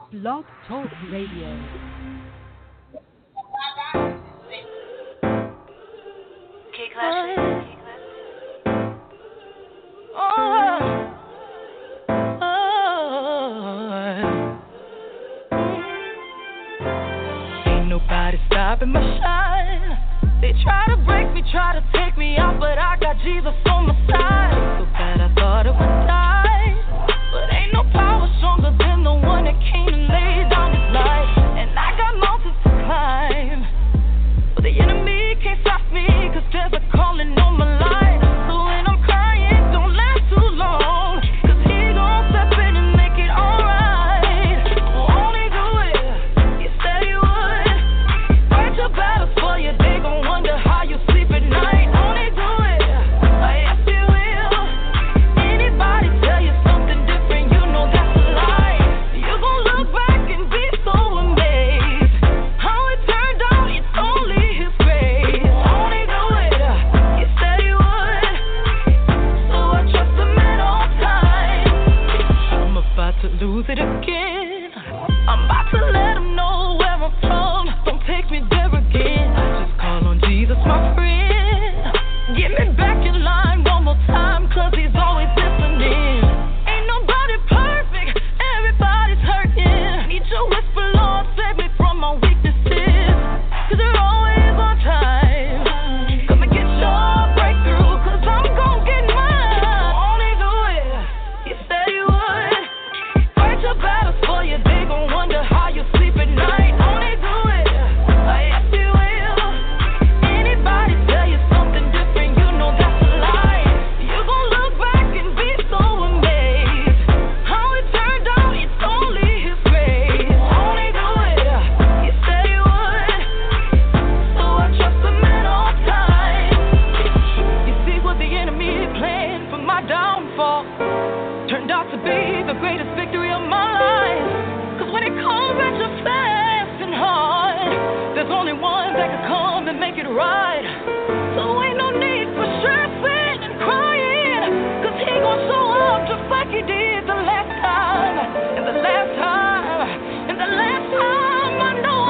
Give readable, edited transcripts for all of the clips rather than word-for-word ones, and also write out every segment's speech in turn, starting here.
Blog Talk Radio. K-Classic. Ain't nobody stopping my shine. They try to break me, try to take me out, but I got Jesus on my side. So bad I thought it would die, but ain't no power stronger than the one that came and laid down his life. And I got mountains to climb, but the enemy can't stop me, 'cause there's a calling on my life. So when I'm crying, don't last too long, 'cause he gon' step in and make it alright. Won't he do it? He said he would. Fight your battles for you, they gon' wonder how you sleep at night. Won't he do it? Yes, he will. Anybody tell you something different, you know that's a lie. You gon' look back and be so amazed how it turned out, it's only his grace. Won't he do it? He said he would. So I trust him at all times. I'm about to lose it again. I'm about to let him know where I'm from. Don't take me there again. I just call on Jesus, my friend. Get me back in line one more time, 'cause he's always listening. Ain't nobody perfect, everybody's hurting. Need your whisper, Lord, save me from my weaknesses, 'cause you're always on time. Come and get your breakthrough, 'cause I'm gon' get mine. Won't he do it? He said he would. Fight your battles for you, they gon' wonder how you sleep at night. Won't he do it? Yes, he will. Anybody tell you something different, you know that's a lie. You gon' look back and be so amazed how it turned out, it's only his grace. Won't he do it? He said he would. So I trust him at all times. You see what the enemy planned for my downfall turned out to be the greatest victory of my life. 'Cause when it comes at you fast and hard, there's only one that can come and make it right. So ain't no need for stressing and crying, 'cause he gon' show up just like he did the last time. And the last time, and the last time, I know.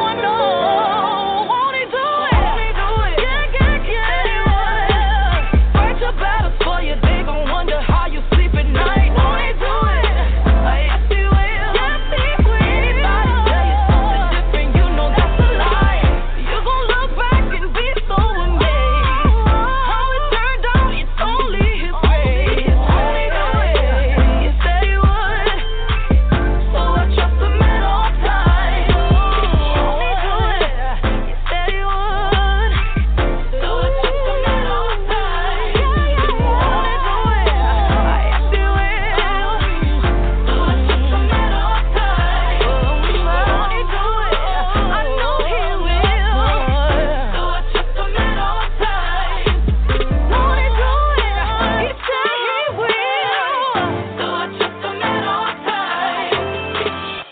Won't he do it? Won't he do it? Yeah, he would. Fight your battles for you, they gon' wonder how you sleep at night. Won't he do it? Yes, he will. Yes, he will. Anybody tell you something different, you know that's a lie. You gon' look back and be so amazed how it turned out, it's only his grace. Won't he do it? He said he would. So I trust him at all times. Won't he do it? He said he would. So I trust him at all times. Won't he do it? Yes, he will. So I trust him at all times. Won't he do it? I know he will. So I trust him at all times. Won't he do it? He said he will. So I trust him at all times.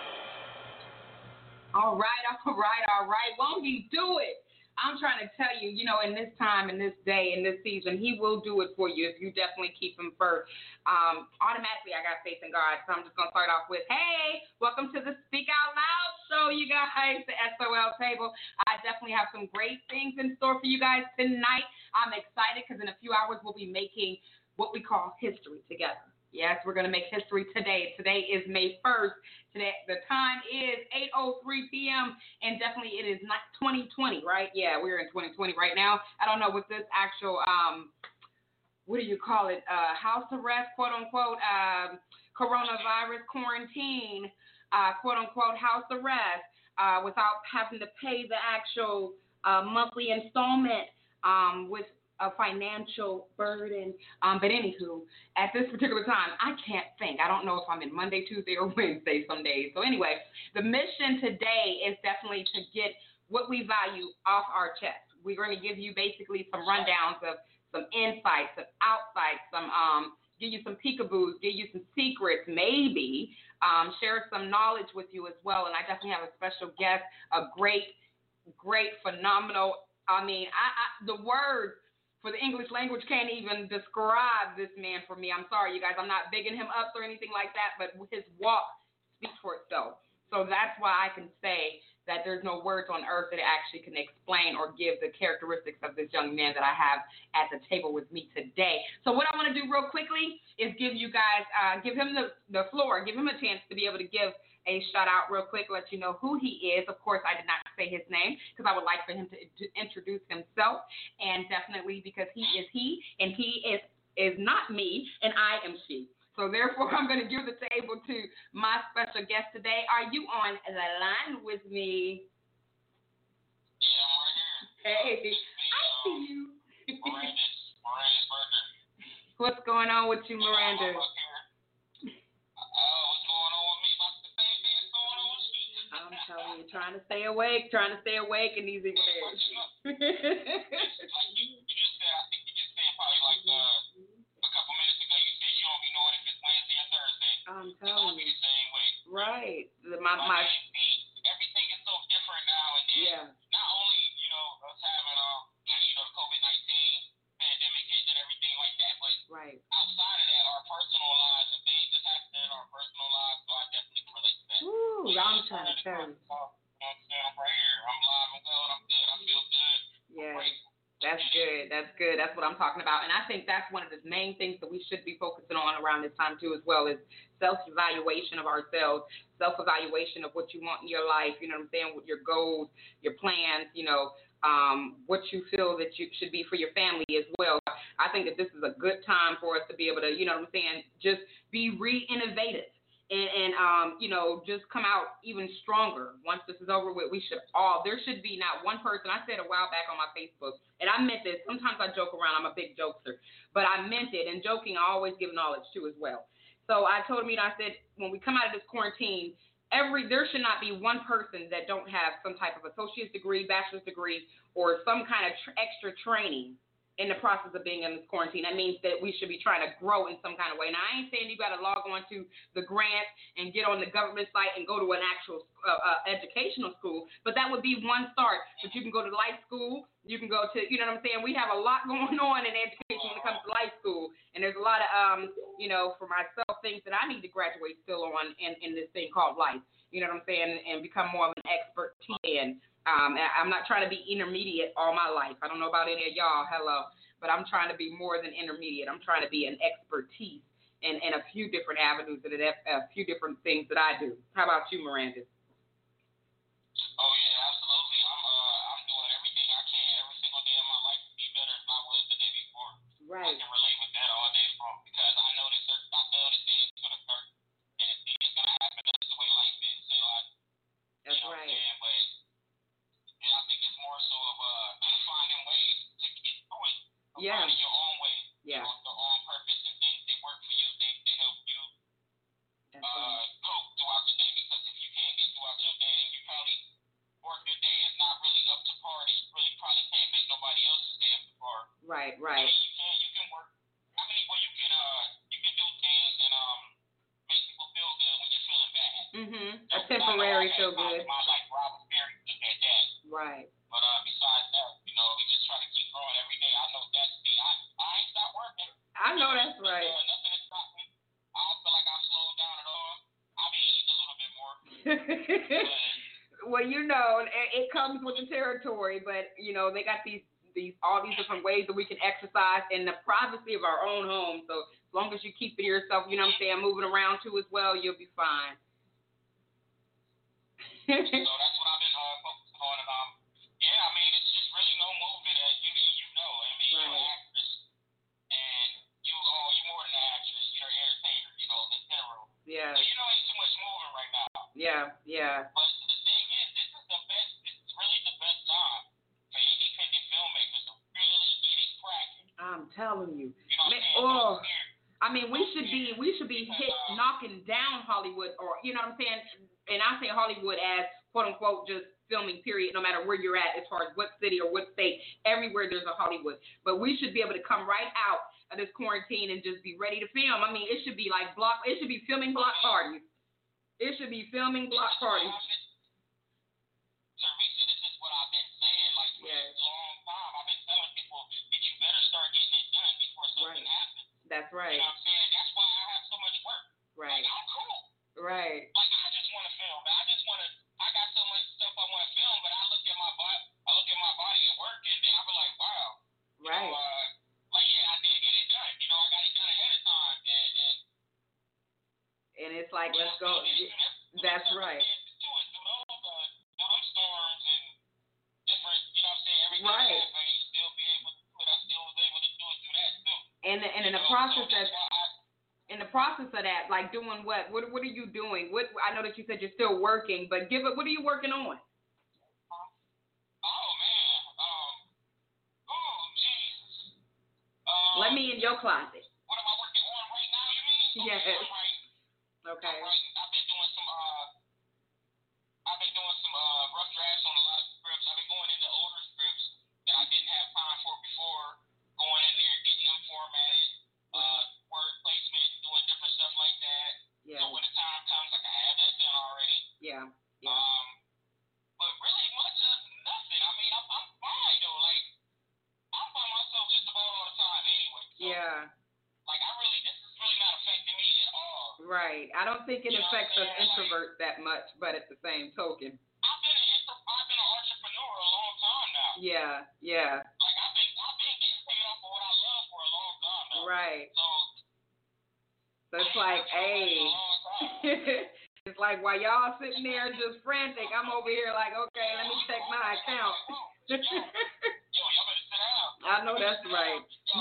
All right. Won't he do it? I'm trying to tell you, in this time, in this day, in this season, he will do it for you if you definitely keep him first. Automatically, I got faith in God, so I'm just going to start off with, hey, welcome to the Speak Out Loud show, you guys, the SOL table. I definitely have some great things in store for you guys tonight. I'm excited because in a few hours, we'll be making what we call history together. Yes, we're going to make history today. Today is May 1st. Today, the time is 8:03 p.m. and definitely it is not 2020, right? Yeah, we're in 2020 right now. I don't know what this actual, what do you call it? House arrest, quote unquote, coronavirus quarantine, quote unquote, house arrest, without having to pay the actual monthly installment, with a financial burden. But anywho, at this particular time, I can't think. I don't know if I'm in Monday, Tuesday, or Wednesday some days. So anyway, the mission today is definitely to get what we value off our chest. We're going to give you basically some rundowns of some insights, some outsights, some give you some peekaboos, give you some secrets, maybe share some knowledge with you as well. And I definitely have a special guest, a great, phenomenal. The words for the English language can't even describe this man for me. I'm sorry, you guys. I'm not bigging him up or anything like that, but his walk speaks for though. So that's why I can say that there's no words on earth that actually can explain or give the characteristics of this young man that I have at the table with me today. So what I want to do real quickly is give you guys, give him the floor, give him a chance to be able to give a shout out real quick, let you know who he is. Of course, I did not say his name because I would like for him to introduce himself, and definitely because he is he, and he is not me, and I am she. So therefore, I'm going to give the table to my special guest today. Are you on the line with me? Yeah, I'm right here. Hey, I see you. Miranda's Burger. What's going on with you, Miranda? What's going on with me? About the same thing that's going on with you. I'm telling you, trying to stay awake in these evil days. Like you just said, I think you just said probably like a couple minutes ago, you said you don't be knowing if it's Wednesday or Thursday. I'm telling I'll be you. the same way. Right. Everything is so different now, and then not only, us having, the COVID-19 pandemic hit and everything like that, but outside of that, our personal lives and things that's happening in our personal lives, so I definitely can relate to that. Ooh, I'm trying to tell you. I'm right here. I'm live and well, I'm good. I feel good. Yeah. That's good. That's what I'm talking about. And I think that's one of the main things that we should be focusing on around this time, too, as well, is self-evaluation of ourselves, self-evaluation of what you want in your life, you know what I'm saying, with your goals, your plans, what you feel that you should be for your family as well. I think that this is a good time for us to be able to, you know what I'm saying, just be re-innovative. And just come out even stronger. Once this is over with, there should be not one person. I said a while back on my Facebook, and I meant this. Sometimes I joke around. I'm a big jokester. But I meant it. And joking, I always give knowledge, too, as well. So I told him, I said, when we come out of this quarantine, there should not be one person that don't have some type of associate's degree, bachelor's degree, or some kind of extra training in the process of being in this quarantine. That means that we should be trying to grow in some kind of way. Now, I ain't saying you got to log on to the grant and get on the government site and go to an actual educational school, but that would be one start. But you can go to life school. You can go to, you know what I'm saying? We have a lot going on in education when it comes to life school, and there's a lot of, for myself, things that I need to graduate still on in this thing called life. You know what I'm saying? And become more of an expert in. I'm not trying to be intermediate all my life. I don't know about any of y'all, but I'm trying to be more than intermediate. I'm trying to be an expertise in a few different avenues and a few different things that I do. How about you, Miranda? Oh, yeah, absolutely. I'm doing everything I can every single day of my life to be better than I was the day before. Right. I can relate with that all day long because I know that it's going to hurt and it's going to happen. That's the way life is. So That's right. And I think it's more so of finding ways to get through it. Yeah. Finding your own way. Yeah. Your own purpose and things that work for you, things that help you go throughout the day. Because if you can't get throughout your day, then you probably, or if your day is not really up to par, you really probably can't make nobody else's day up to par. Right. I mean, you can work. I mean, well, you can do things and make people feel good when you're feeling bad. Mm-hmm. A temporary feel good. My life, Robert Perry, look at that. Right. But besides that, we just try to keep growing every day. I know that's me. I ain't stopped working. I know that's right. Nothing has stopped me. I don't feel like I slowed down at all. I be eating a little bit more. Well, it comes with the territory, but they got all these different ways that we can exercise in the privacy of our own home. So as long as you keep it to yourself, you know what I'm saying, moving around too as well, you'll be fine. So that's what I've been focusing on. And I mean, it's just really no movement as I mean, right. You're an actress, and you're more than an actress. You're an entertainer, in general. Yeah. So ain't too much moving right now. Yeah. But the thing is, this is really the best time for independent filmmakers to really get it cracking. I'm telling you. I mean, we should be knocking down Hollywood, or you know what I'm saying? And I say Hollywood as quote unquote just filming period, no matter where you're at, as far as what city or what state, everywhere there's a Hollywood. But we should be able to come right out of this quarantine and just be ready to film. I mean, it should be like it should be filming block parties. It should be filming block parties. Teresa, this is what I've been saying for a long time. I've been telling people that you better start getting it done before something happens. That's right. You know what I'm saying? That's why I have so much work. Right. I'm cool. Right. I just want to film go. That's right. Right. And in the process of that, like doing what are you doing? What I know that you said you're still working, but what are you working on? Let me in your closet. What am I working on right now, you mean? Yes. Okay. I've been doing some rough drafts on a lot of scripts. I've been going into older scripts that I didn't have time for before, going in there, getting them formatted, word placement, doing different stuff like that. Yeah. So when the time comes, like I have that done already. Yeah. But really much of nothing. I mean, I'm fine though. Like I'm by myself just about all the time anyway. So, Yeah. Like this is really not affecting me at all. Right. I don't think it affects us introverts that much, but at the same token. I've been an entrepreneur a long time now. Yeah. Like I've been getting paid off for what I love for a long time now. Right. So it's like, hey. It's like while y'all sitting there just frantic, I'm over here like, okay, let me check my account. Yo, y'all better sit down. I know that's right.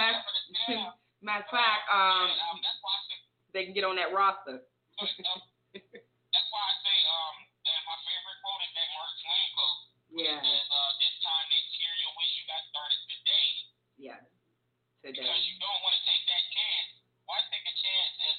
Matter of fact, they can get on that roster. That's why I say that my favorite quote is that Mark Twain quote. Yeah. It says, this time next year you'll wish you got started today. Yeah. Today. Because you don't want to take that chance. Why take a chance and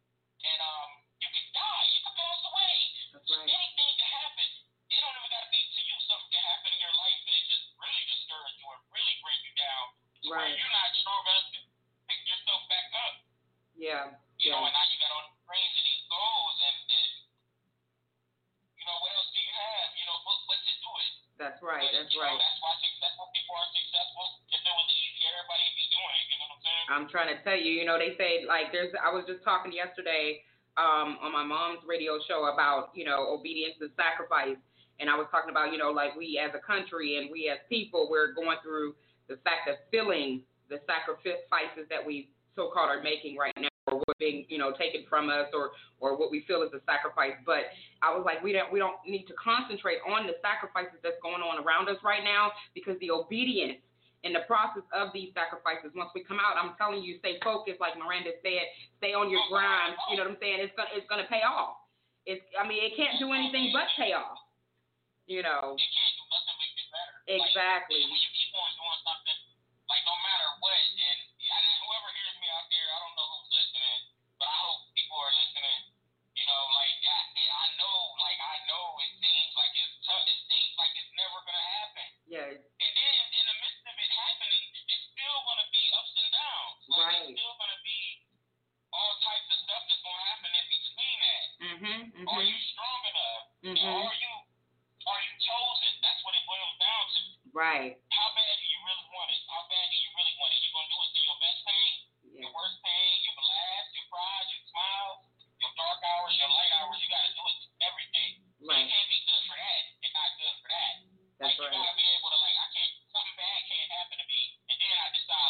you can die. You can pass away. That's right. Anything can happen. It don't even got to be to you. Something can happen in your life and it just really discourage you or really bring you down. Right. Where you're not strong enough to pick yourself back up. Yeah. You know, and now you got all the dreams and these goals and you know, what else do you have? You know, what to do it. That's right. But, That's right. That's why successful people are successful. If it was easy, everybody would be doing it. You know what I'm saying? I'm trying to tell you, you know, they say like I was just talking yesterday on my mom's radio show about, you know, obedience and sacrifice. And I was talking about, you know, like we as a country and we as people, we're going through the fact of feeling the sacrifices that we so-called are making right now, or what's being, you know, taken from us, or what we feel is a sacrifice. But I was like, we don't need to concentrate on the sacrifices that's going on around us right now, because the obedience in the process of these sacrifices, once we come out, I'm telling you, stay focused, like Miranda said, stay on your grind. You know what I'm saying? It's gonna pay off. It can't do anything but pay off. You know. It can't do nothing but get better. Exactly. Like, when you keep on doing something, like no matter what, and whoever hears me out there, I don't know who's listening, but I hope people are listening. You know, like I know it seems like it's tough. It seems like it's never gonna happen. Yeah. And then in the midst of it happening, it's still gonna be ups and downs. Like, right. It's still gonna be all types of stuff that's gonna happen in between that. Are you strong enough? Mm-hmm. Are you chosen? That's what it boils down to. Right. How bad do you really want it? How bad do you really want it? You gonna do it through your best pain, your worst pain, your laugh, your cries, your smiles, your dark hours, your light hours. You gotta do it through everything. Right. You can't be good for that and not good for that. That's right. You gotta be able to something bad can't happen to me, and then I decide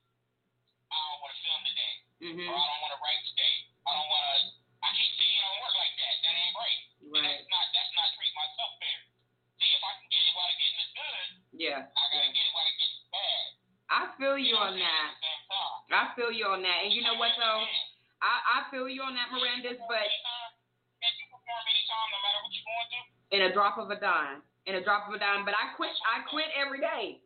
I don't want to film today, or I don't want to write today. I can't see it don't work like that. That ain't right. Right. That's not treating myself fair. See, if I can get it while the getting is good, yeah. I gotta get it while the getting is bad. I feel you on that. I feel you on that. And you know what though? I feel you on that, Miranda, but can you perform anytime, no matter what you're going through? In a drop of a dime. But I quit every day.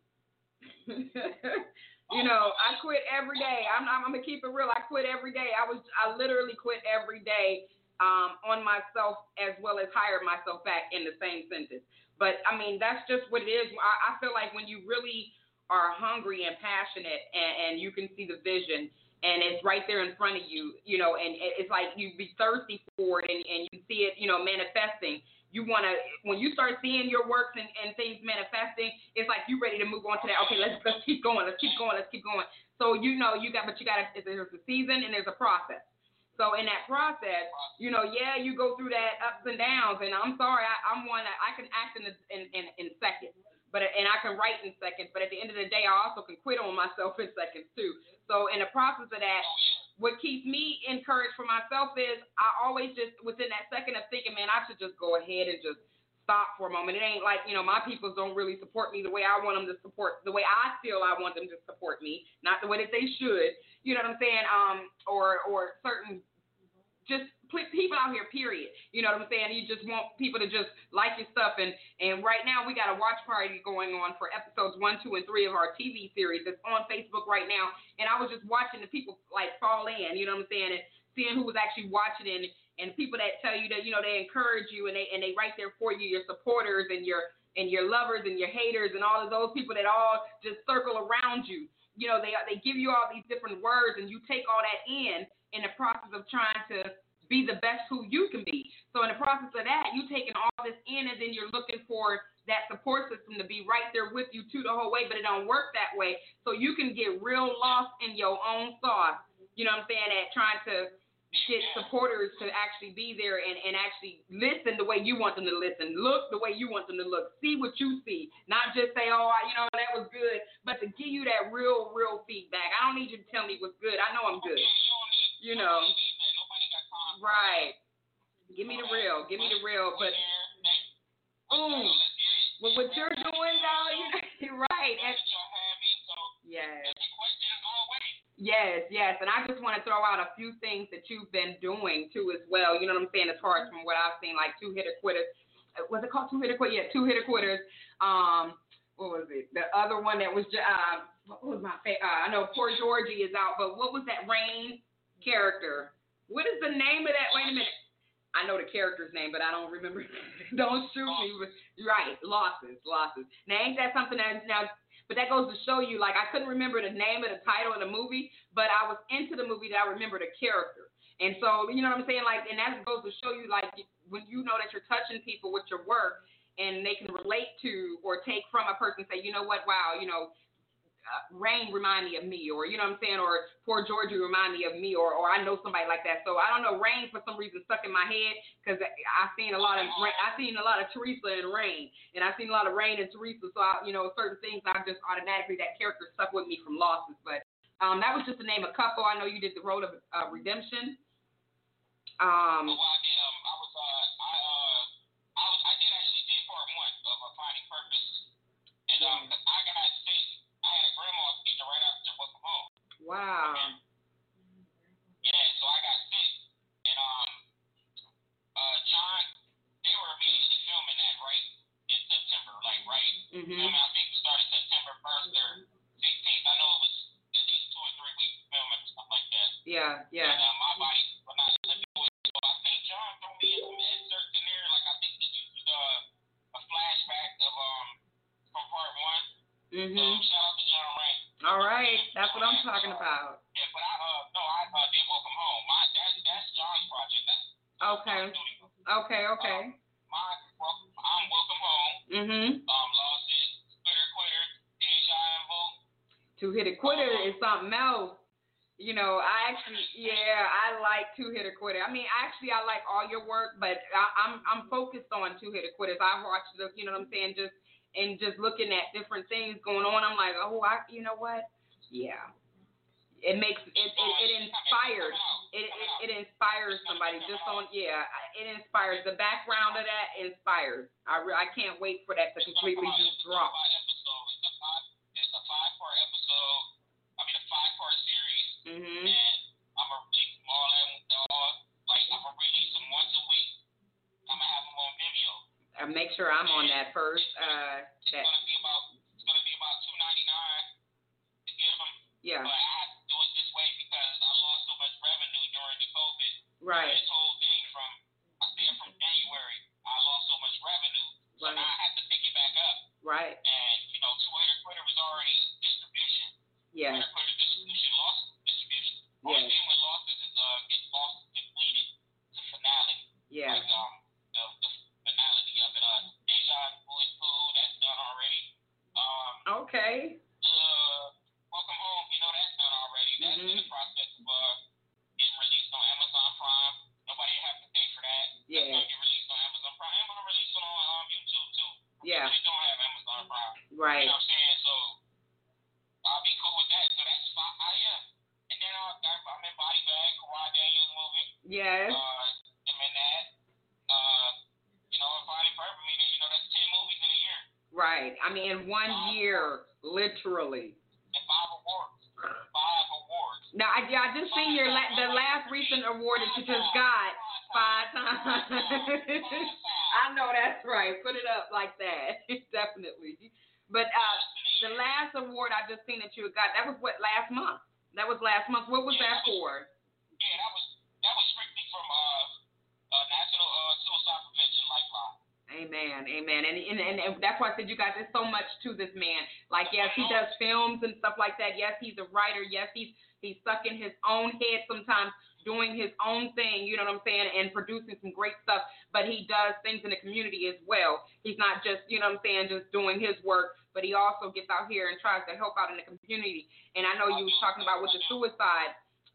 You know, I quit every day. I'm gonna keep it real. I quit every day. I literally quit every day on myself, as well as hired myself back in the same sentence. But I mean, that's just what it is. I feel like when you really are hungry and passionate, and you can see the vision, and it's right there in front of you, you know, and it's like you be thirsty for it, and you see it, you know, manifesting. You want to, when you start seeing your works and things manifesting, it's like you ready to move on to that. Okay, let's keep going. So, you know, there's a season and there's a process. So in that process, you know, you go through that ups and downs, and I'm sorry, I can act in seconds, and I can write in seconds, but at the end of the day, I also can quit on myself in seconds too. So in the process of that, what keeps me encouraged for myself is I always just, within that second of thinking, man, I should just go ahead and just stop for a moment. It ain't like, my people don't really support me the way I want them to support, the way I feel I want them to support me, not the way that they should, you know what I'm saying? Or certain, just people out here, period. You know what I'm saying? You just want people to just like your stuff. And right now we got a watch party going on for episodes 1, 2, and 3 of our TV series. It's on Facebook right now. And I was just watching the people like fall in, you know what I'm saying? And seeing who was actually watching it, and people that tell you that, they encourage you, and they right there for you, your supporters and your lovers and your haters and all of those people that all just circle around you. They give you all these different words, and you take all that in the process of trying to be the best who you can be. So in the process of that, you taking all this in, and then you're looking for that support system to be right there with you to the whole way, but it don't work that way. So you can get real lost in your own thoughts, you know what I'm saying, at trying to get supporters to actually be there and actually listen the way you want them to listen, look the way you want them to look, see what you see, not just say, that was good, but to give you that real feedback. I don't need you to tell me what's good. I know I'm good, Right. Give me the real, but what you're doing, though, you're right. Yes, and I just want to throw out a few things that you've been doing, too, as well, you know what I'm saying, as far as from what I've seen, like Two Hitter Quitters. Was it called Two Hitter Quitters? Yeah, Two Hitter Quitters. What was it? The other one that was, what was my favorite? I know Poor Georgie is out, but what was that Rain character? What is the name of that? Wait a minute. I know the character's name, but I don't remember. Don't shoot me. Right, losses. Now, ain't that something but that goes to show you, like, I couldn't remember the name of the title of the movie, but I was into the movie that I remember the character. And so, you know what I'm saying? Like, and that goes to show you, like, when you know that you're touching people with your work and they can relate to or take from a person, say, you know what, wow, Rain remind me of me, or, you know what I'm saying, or Poor Georgie remind me of me, or I know somebody like that. So I don't know, Rain for some reason stuck in my head because I've seen a lot of Teresa and Rain, and I've seen a lot of Rain and Teresa. So certain things I just automatically, that character stuck with me from Losses. But that was just to name a couple. I know you did The Road of Redemption. I did actually do part 1 of Finding Purpose, and I got sick. I had a grandma speaking right after Welcome Home. Wow. Yeah, so I got sick. And John, they were immediately filming that right in September, filming, I think it started September 1st or 16th. I know it was at least 2 or 3 weeks filming or something like that. Yeah. And my body was not let me do it. So I think John threw me in some excerpts in there, like I think he used a flashback of from part 1. So shout out to John Rain. All right, that's what I'm talking about. Yeah, but I did Welcome Home. That's John's project. Okay. I'm Welcome Home. Losses, Quitter, Deja Vu. Two Hitter Quitter is something else. I like Two Hitter Quitter. I mean, actually, I like all your work, but I'm focused on Two Hitter Quitters. I've watched the, you know what I'm saying, just looking at different things going on. I'm like, you know what? Yeah. It makes it inspires. It inspires somebody just on it inspires. The background of that inspires. I can't wait for that to completely just drop. It's a 5-part episode. I mean, a 5-part series. And I'm gonna release them all I'm gonna release them once a week. I'm gonna have them on Vimeo. Make sure I'm on that first. It's gonna be about $2.99 to get them. Yeah. But I had to do it this way because I lost so much revenue during the COVID. Right. This whole thing from January, I lost so much revenue, so now I had to pick it back up. Right. And Twitter was already distribution. Yeah. Twitter distribution lost distribution. Only thing with losses is it's lost depleted. It's a finale. Yeah. Like the finality of it. Deja Vu is cool. That's done already. Okay. Welcome Home. That's done already. That's in the process of getting released on Amazon Prime. Nobody have to pay for that. Yeah. It's gonna get released on Amazon Prime. I'm gonna release it on YouTube too. Yeah. They don't have Amazon Prime. Right. You know what I'm saying? So I'll be cool with that. So that's 5. And then I'm in Body Yes. Him in that. Finding Forever, meaning, that's 10 movies in a year. Right. I mean, in 1 year, literally. And 5 awards. 5 awards. Now, I just seen the last recent award that you just got 5 times. I know that's right. Put it up like that. Definitely. But the last award I just seen that you got, that was what, last month? That was last month. What was that for? Yeah, that was strictly from National Suicide Prevention Lifeline. Amen. And that's why I said you guys, there's so much to this man. Like, yes, he does films and stuff like that. Yes, he's a writer. Yes, he's stuck in his own head sometimes, doing his own thing, you know what I'm saying, and producing some great stuff. But he does things in the community as well. He's not just, you know what I'm saying, just doing his work, but he also gets out here and tries to help out in the community. And I know you was talking about with the suicide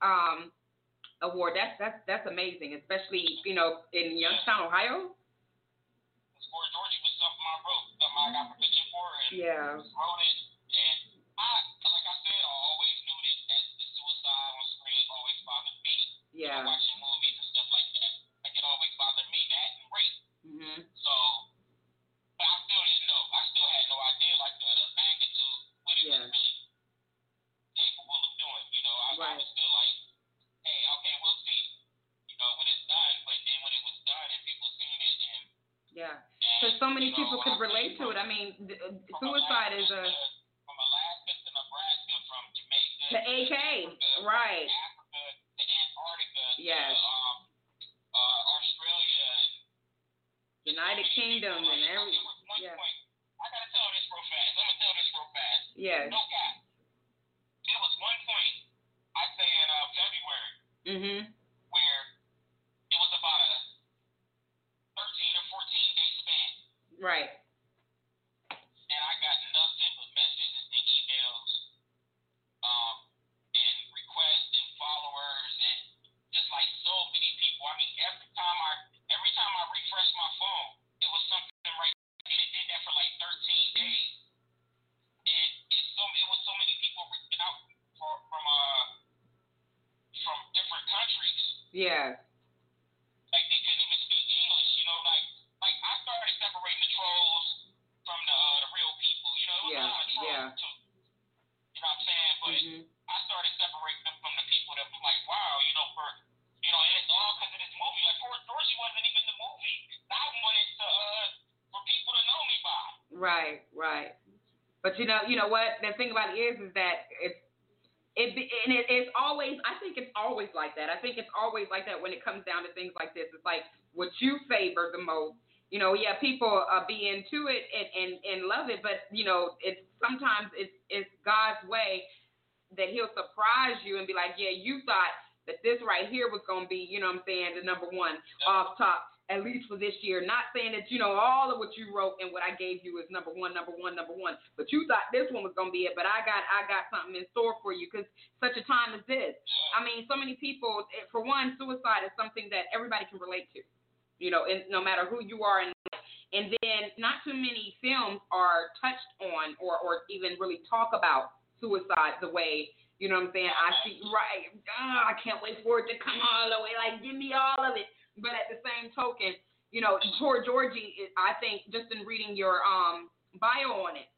award. That's amazing, especially, in Youngstown, Ohio. Score Georgie was something I wrote, something I got permission for, and wrote it. And like I said, I always knew that the suicide on screen always bothered me. Yeah. Watching movies and stuff like that, like it always bothered me, that and rape. Mhm. So, but I still didn't know. I still had no idea, like the magnitude, what it was really capable of doing. I was still like, hey, okay, we'll see. When it's done. But then when it was done and people seen it, and because so many people could relate to it. I mean, suicide is a. From Alaska to Nebraska, from Jamaica to AK, right? Africa to Antarctica. Yes. To Australia. United Kingdom and every. There was one point. I gotta tell this real fast. I'm gonna tell this real fast. Yes. No cap. There was one point, I say in February. Mhm. Where it was about a 13 or 14-day span. Right. And I got nothing but messages and emails, and requests and followers and just like so many people. I mean, every time I refreshed my phone, it was something right. And it did that for like 13 days. And it was so many people reaching out from different countries. Yeah. Like they couldn't even speak English, like I started separating the trolls from the real people, it was a lot of trolls too. You know what I'm saying? But I started separating them from the people that was like, wow, and it's all because of this movie. Like Poor Georgie wasn't even the movie that I wanted for people to know me by. Right. But you know what? The thing about it is that it's always, I think it's always like that. I think it's always like that when it comes down to things like this. It's like what you favor the most. People be into it and love it, but it's sometimes it's God's way that He'll surprise you and be like, yeah, you thought that this right here was gonna be, the number one off top, at least for this year. Not saying that all of what you wrote and what I gave you is number one, but you thought this one was gonna be it. But I got something in store for you because such a time as this. I mean, so many people. For one, suicide is something that everybody can relate to. And no matter who you are in life. And then not too many films are touched on or even really talk about suicide the way, you know what I'm saying, I see, right, I can't wait for it to come all the way, like, give me all of it. But at the same token, Poor Georgie, I think, just in reading your bio on it,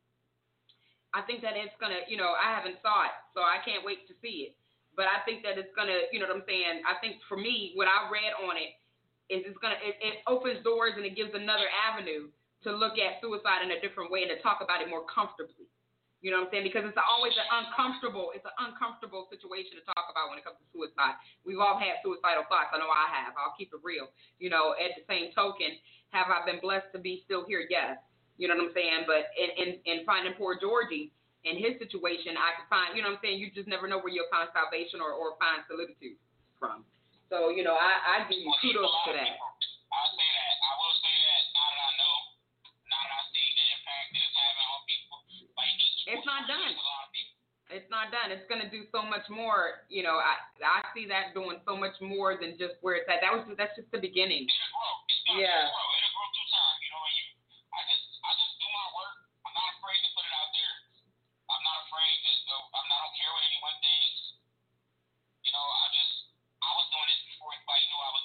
I think that it's going to, I haven't saw it, so I can't wait to see it. But I think that it's going to, you know what I'm saying, I think for me, what I read on it, is it opens doors and it gives another avenue to look at suicide in a different way and to talk about it more comfortably. You know what I'm saying? Because it's always an uncomfortable situation to talk about when it comes to suicide. We've all had suicidal thoughts. I know I have. I'll keep it real. At the same token, have I been blessed to be still here? Yes. You know what I'm saying? But in finding Poor Georgie in his situation, I could find, you know what I'm saying, you just never know where you'll find salvation or find solitude from. So, I give you kudos to that. I'll say that. I will say that now that I know, now that I see the impact that it's having on people, like it's not done. It's not done. It's going to do so much more. I see that doing so much more than just where it's at. That's just the beginning. It'll grow. It'll grow through time. I just do my work. I'm not afraid to put it out there. I'm not afraid to go. I don't care what anyone thinks. I was doing this before anybody knew I was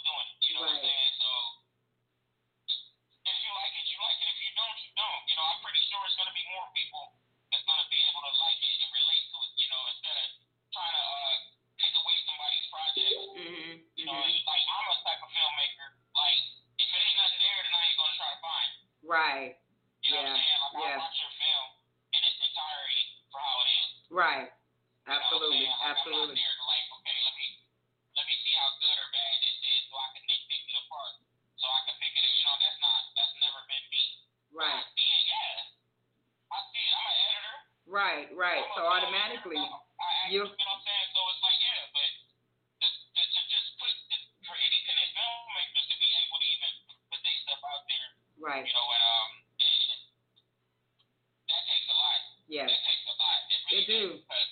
Right. You know Yeah. what I'm saying? Like, Yeah. I watch your film in its entirety for how it is. Right. You know what I'm Absolutely. saying? Like, Absolutely. I'm not there to like, okay, let me see how good or bad this is so I can nitpick it apart. So I can pick it, you know, that's never been me. Right. I see it, yeah. I see it. I'm an editor. Right, right. So automatically, you know what I'm saying? So it's like, yeah, but to just put for independent filmmakers to be able to even put their stuff out there, right. you know, and that takes a lot. Yeah. That takes a lot. It do.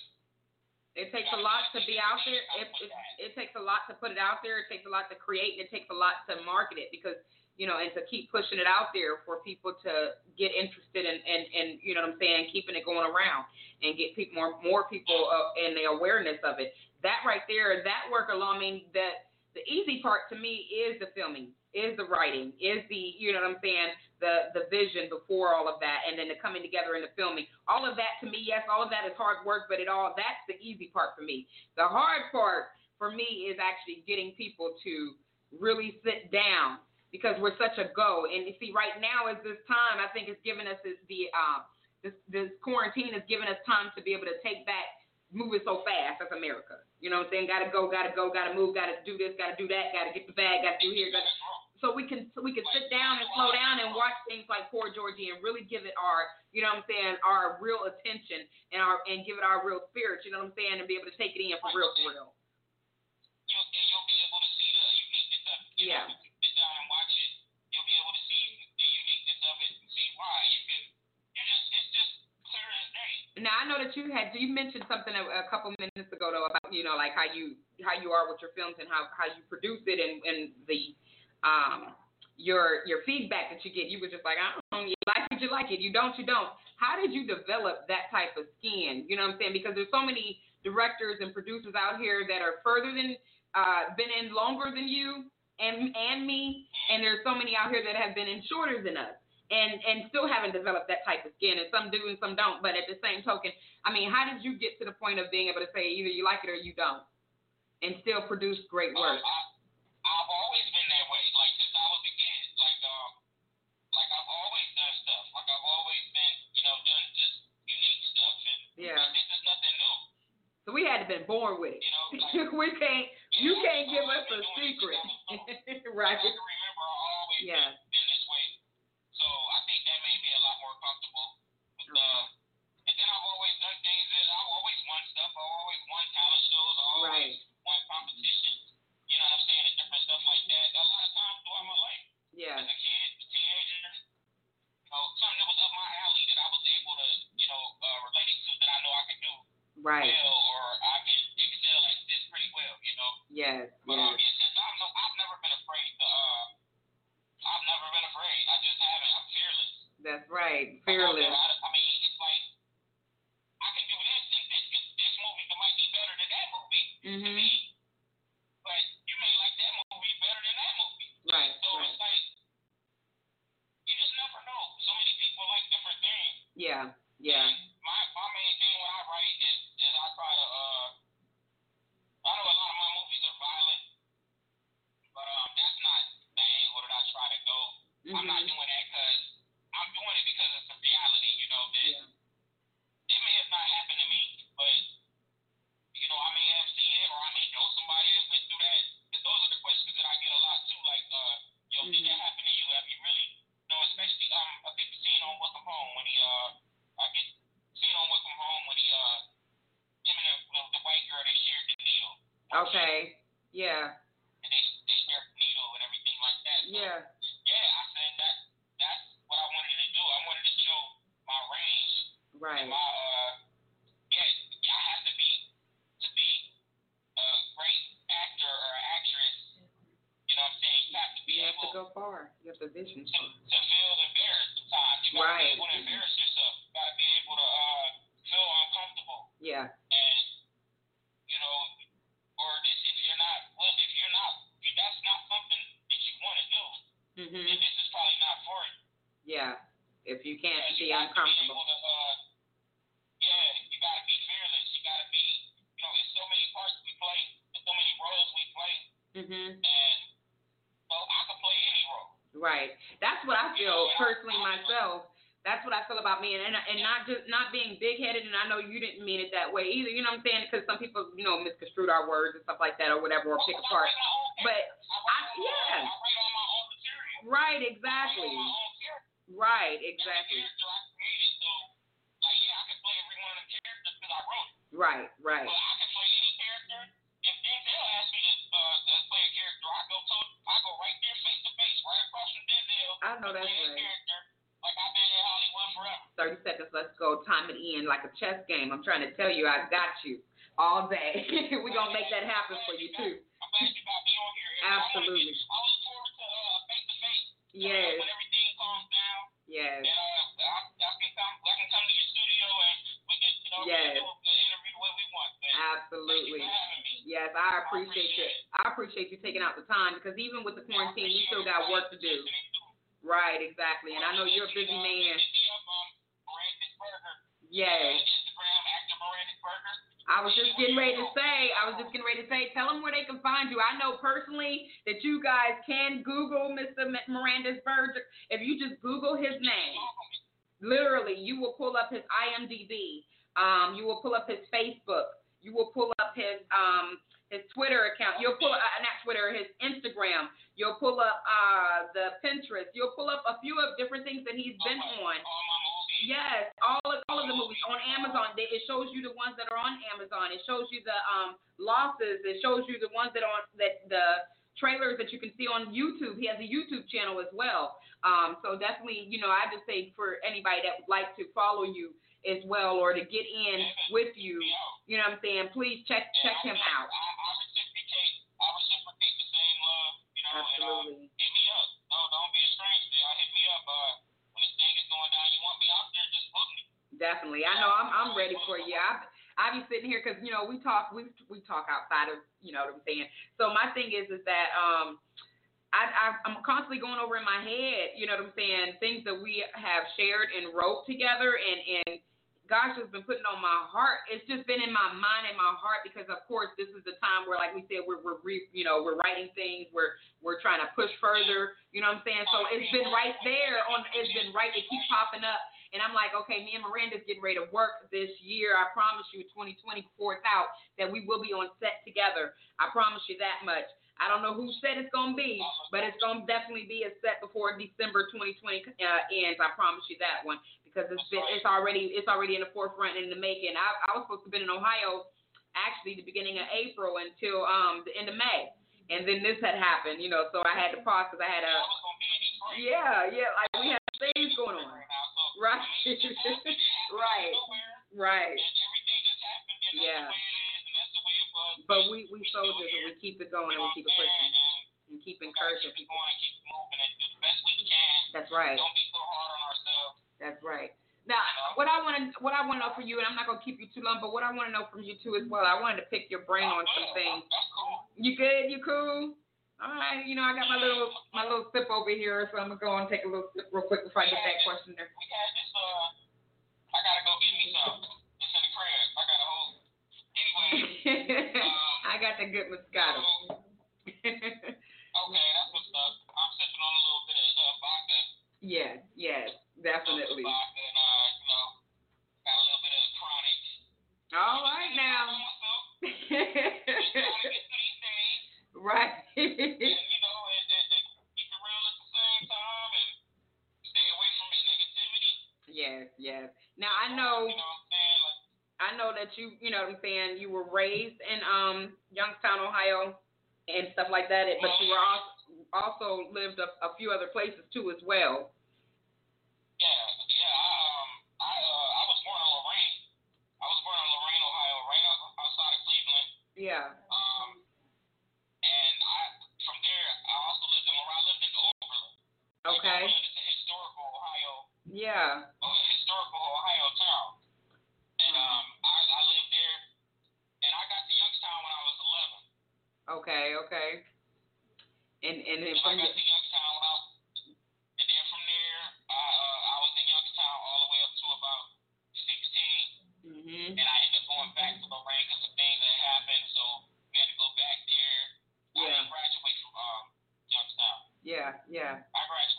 It takes a lot to be out there. It takes a lot to put it out there. It takes a lot to create, and it takes a lot to market it because, you know, and to keep pushing it out there for people to get interested and you know what I'm saying, keeping it going around and get people more people in the awareness of it. That right there, that work alone, I mean, that the easy part to me is the filming, is the writing, is the, you know what I'm saying, the vision before all of that, and then the coming together and the filming. All of that to me, yes, all of that is hard work, but that's the easy part for me. The hard part for me is actually getting people to really sit down because we're such a go. And you see, right now is this time, I think it's given us this quarantine has given us time to be able to take back moving so fast. That's America. You know what I'm saying? Gotta go, gotta move, gotta do this, gotta do that, gotta get the bag, gotta do here, so we can sit down and slow down and watch things like Poor Georgie and really give it our, you know what I'm saying, our real attention and give it our real spirit, you know what I'm saying, and be able to take it in for real. You'll be able to see the uniqueness of it. Yeah. If you sit down and watch it, you'll be able to see the uniqueness of it and see why. It's just clear as day. Now I know that you mentioned something a couple minutes ago though about, you know, like how you are with your films and how you produce it and the your feedback that you get. You were just like, I don't know, you like it, you don't. How did you develop that type of skin? You know what I'm saying? Because there's so many directors and producers out here that are further than been in longer than you and me, and there's so many out here that have been in shorter than us. And still haven't developed that type of skin, and some do and some don't. But at the same token, I mean, how did you get to the point of being able to say either you like it or you don't, and still produce great work? I've always been that way, like since I was a kid. Like I've always done stuff. Like I've always been, you know, done just unique stuff, and like, this is nothing new. So we had to been born with it. You know, like, you can't give us a secret, right? I can remember I always been this way. So I think that made me a lot more comfortable. But, and then I've always done things that I've always won stuff. I've always won talent shows. I've always won competitions. You know what I'm saying? And different stuff like that. A lot of times throughout my life. Yeah. As a kid, a teenager, you know, something that was up my alley that I was able to, you know, relate to that I know I could do well, or I can excel at this pretty well, you know? Yes. But since I've never been afraid to, I've never been afraid. I just haven't. I'm fearless. That's right. Fearless. I mean, it's like, I can do this, and this movie might be better than that movie to me. But you may like that movie better than that movie. Right. So it's like, you just never know. So many people like different things. Yeah. And my main thing when I write is I try to, I know a lot of my movies are violent, but that's not the angle that I try to go. I'm not doing that because I'm doing it because it's a reality, you know, that it may have not happened to me, but, you know, I may have seen it or I may know somebody that went through that. Because those are the questions that I get a lot too, like, yo, did that happen to you? Have you really, you know, especially, I think the scene on Welcome Home when him and the white girl, they shared the needle. Okay. Yeah. And they shared the needle and everything like that. So, yeah, I said that's what I wanted to do. I wanted to show my range. Right. And my, I have to be a great actor or actress. You know what I'm saying? You have to be able to go far. You have the vision. To feel embarrassed sometimes. You got to be able to embarrass yourself. You got to be able to feel uncomfortable. Yeah. And, you know, or if you're not, that's not something that you want to do. Then this is probably not for you. Yeah. If you can't be uncomfortable. uncomfortable. You got to be fearless. You got to be, you know, there's so many parts we play. There's so many roles we play. And so I can play any role. Right. That's what I feel personally myself. That's what I feel about me, and not being big-headed, and I know you didn't mean it that way either, you know what I'm saying? Because some people, misconstrued our words and stuff like that or whatever, or pick apart. But, yeah. Right, exactly. Right, exactly. Right, right. I know that's right. 30 seconds, let's go. Time it in like a chess game. I'm trying to tell you, I got you all day. We're going to make that happen for you, too. Absolutely. Yes. Yes. Yes. Absolutely. Yes, I appreciate you. I appreciate you taking out the time because even with the quarantine, you still got work to do. Right, exactly. And I know you're a busy man. Yes. I was just getting ready to say, tell them where they can find you. I know personally that you guys can Google Mr. Miranda's Burger. If you just Google his name, literally, you will pull up his IMDb. You will pull up his Facebook. You will pull up his Twitter account. You'll pull not Twitter, his Instagram. You'll pull up the Pinterest. You'll pull up a few of different things that he's been on. Yes, all of the movies on Amazon. It shows you the ones that are on Amazon. It shows you the losses. It shows you the ones that the trailers that you can see on YouTube. He has a YouTube channel as well. So definitely, I just say for anybody that would like to follow you as well or to get in with you, you know what I'm saying? Please check him out. I reciprocate the same love, Absolutely. And, hit me up. No, don't be a stranger. Hit me up. When this thing is going down, you want me out there, just book me. Definitely. I know I'm ready for you. I be sitting here because, we talk outside of, you know what I'm saying? So my thing is that I'm constantly going over in my head, you know what I'm saying, things that we have shared and wrote together and gosh, has been putting on my heart. It's just been in my mind and my heart because, of course, this is the time where, like we said, we're writing things. We're trying to push further. You know what I'm saying? So it's been right there. It's been right. It keeps popping up. And I'm like, okay, me and Miranda's getting ready to work this year. I promise you, 2020 before it's out, that we will be on set together. I promise you that much. I don't know who said it's going to be, but it's going to definitely be a set before December 2020 ends. I promise you that one. Because it's already in the forefront and in the making. I was supposed to have been in Ohio actually the beginning of April until the end of May, and then this had happened, so I had to pause because I had like we had things going on. Right. Right. Yeah. But we soldiers and we keep it going and we keep it pushing and keep encouraging people. That's right. Don't be so hard on ourselves. That's right. Now, what I want to know from you, and I'm not gonna keep you too long, but what I want to know from you too as well. I wanted to pick your brain on some things. You good? You cool? All right. I got my little sip over here, so I'm gonna go and take a little sip real quick before I get that question there. We had this. I gotta go get me some. It's in the crib. I got a whole. Anyway. I got the good Moscato. Okay, that's what's up. I'm sipping on a little bit of vodka. Yes, definitely. Vodka and got a little bit of chronic. All right now. Right. And, keep it real at the same time and stay away from negativity. Yes. Now I know. I know that you know what I'm saying, you were raised in Youngstown, Ohio, and stuff like that, but you were also lived a few other places too as well. I was born in Lorain. I was born in Lorain, Ohio, right outside of Cleveland. Yeah. And from there, I also lived in Oberlin. Okay. Oberlin is a historical Ohio. Yeah. Historical Ohio town. And I lived there, and I got to Youngstown when I was 11. Okay. And then I got to Youngstown and then from there, I was in Youngstown all the way up to about 16. Mm-hmm. And I ended up going back to Lorain because of things that happened, so we had to go back there. Yeah. I didn't graduate from Youngstown. Yeah. I graduated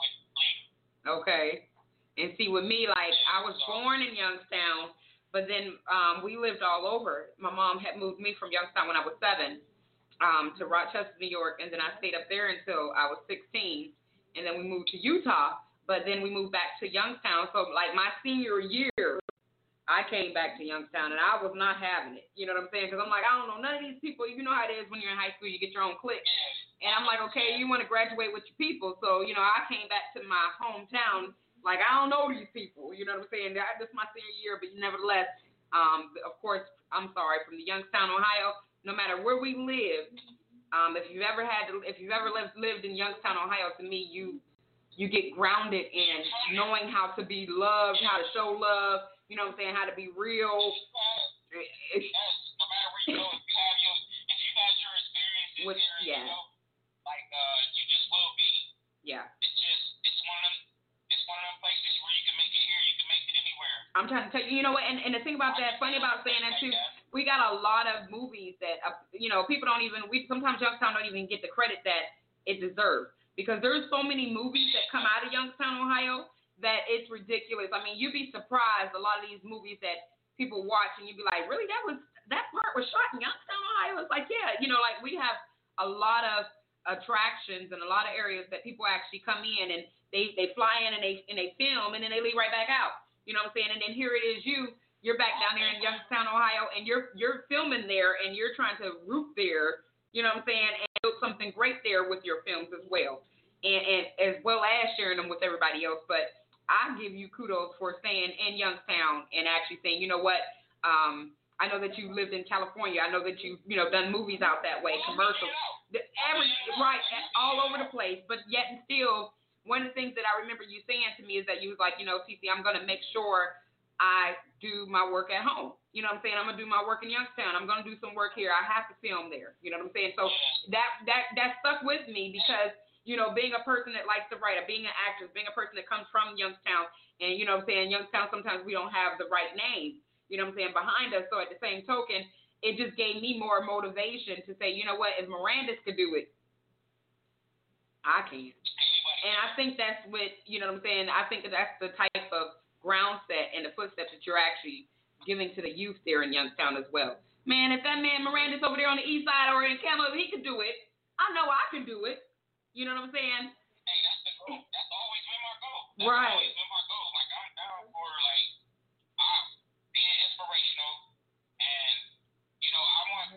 Okay. And see, with me, like, I was born in Youngstown, but then we lived all over. My mom had moved me from Youngstown when I was 7 to Rochester, New York, and then I stayed up there until I was 16, and then we moved to Utah, but then we moved back to Youngstown. So, like, my senior year, I came back to Youngstown, and I was not having it. You know what I'm saying? Because I'm like, I don't know none of these people. You know how it is when you're in high school, you get your own clique. And I'm like, okay, you want to graduate with your people. So, you know, I came back to my hometown like, I don't know these people. You know what I'm saying? This is my senior year, but nevertheless, of course, I'm sorry, from the Youngstown, Ohio, no matter where we lived, if you've ever lived in Youngstown, Ohio, to me, you get grounded in knowing how to be loved, how to show love. You know what I'm saying? How to be real. No matter where you go, if you had your experiences here, you know, like you just will be. Yeah. It's one of them places where you can make it here, you can make it anywhere. I'm trying to tell you, you know what? And the thing about that, funny about saying that too, we got a lot of movies that you know, people don't even. Sometimes Youngstown don't even get the credit that it deserves because there's so many movies that come out of Youngstown, Ohio, that it's ridiculous. I mean, you'd be surprised a lot of these movies that people watch and you'd be like, really, that part was shot in Youngstown, Ohio? It's like, yeah, you know, like we have a lot of attractions and a lot of areas that people actually come in and they fly in and they film and then they leave right back out. You know what I'm saying? And then here it is, you're back down there in Youngstown, Ohio, and you're filming there and you're trying to root there, you know what I'm saying, and build something great there with your films as well. And as well as sharing them with everybody else. But I give you kudos for staying in Youngstown and actually saying, you know what, I know that you lived in California. I know that you done movies out that way, commercials, right, all over the place. But yet and still, one of the things that I remember you saying to me is that you was like, you know, Cece, I'm going to make sure I do my work at home. You know what I'm saying? I'm going to do my work in Youngstown. I'm going to do some work here. I have to film there. You know what I'm saying? So that stuck with me because, you know, being a person that likes to write, being an actress, being a person that comes from Youngstown, and, you know what I'm saying, Youngstown, sometimes we don't have the right name, you know what I'm saying, behind us. So at the same token, it just gave me more motivation to say, you know what, if Miranda's could do it, I can. And I think that's what, you know what I'm saying, I think that's the type of ground set and the footsteps that you're actually giving to the youth there in Youngstown as well. Man, if that man Miranda's over there on the east side or in Campbell, he could do it. I know I can do it. You know what I'm saying? Hey, that's the goal. That's always been my goal. Right. Always been my goal. Like, I'm down for, like, being inspirational. And, you know, I want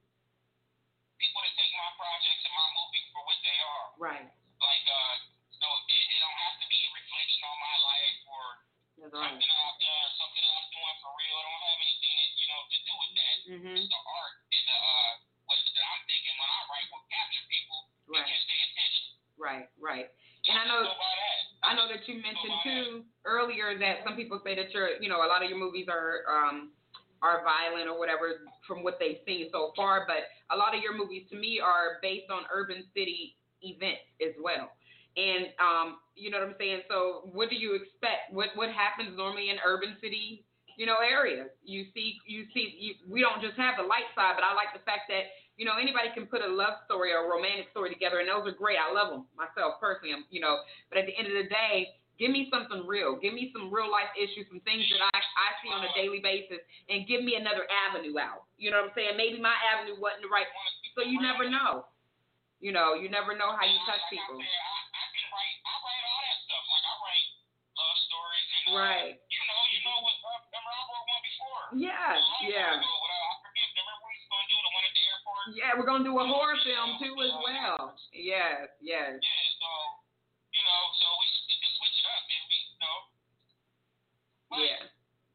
people to take my projects and my movies for what they are. Right. Like, so it don't have to be a reflection on my life or something I've done or something I'm doing for real. It don't have anything, you know, to do with that. Mm-hmm. It's the art and what I'm thinking when I write will capture people. Right. And just pay attention. Right. And I know that you mentioned too earlier that some people say that a lot of your movies are violent or whatever from what they've seen so far, but a lot of your movies to me are based on urban city events as well. And you know what I'm saying? So what do you expect? What happens normally in urban city, areas? You see, we don't just have the light side, but I like the fact that anybody can put a love story or a romantic story together, and those are great. I love them myself personally, but at the end of the day, give me something real. Give me some real life issues, some things that I see on a daily basis, and give me another avenue out. You know what I'm saying? Maybe my avenue wasn't the right, so you never know. You never know how you touch people. I write all that stuff. Like, I write love stories and, right. You know what, remember I wrote one before. Yeah. I forget, remember what he's going to do, the one at the airport? Yeah, we're going to do a horror film, too, as well. Yes. Yeah, so we can switch it up, maybe, But, yeah.